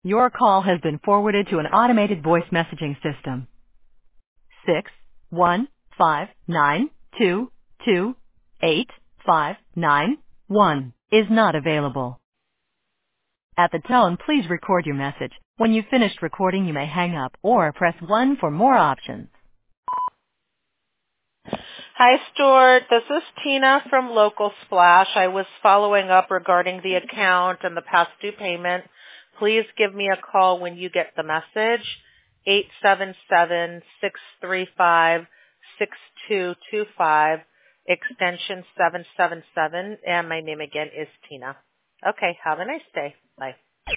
Your call has been forwarded to an automated voice messaging system. 61592285991 is not available. At the tone, please record your message. When you've finished recording, you may hang up or press 1 for more options. Hi, Stuart. This is Tina from Local Splash. I was following up regarding the account and the past due payment. Please give me a call when you get the message, 877-635-6225, extension 777, and my name again is Tina. Okay, have a nice day. Bye.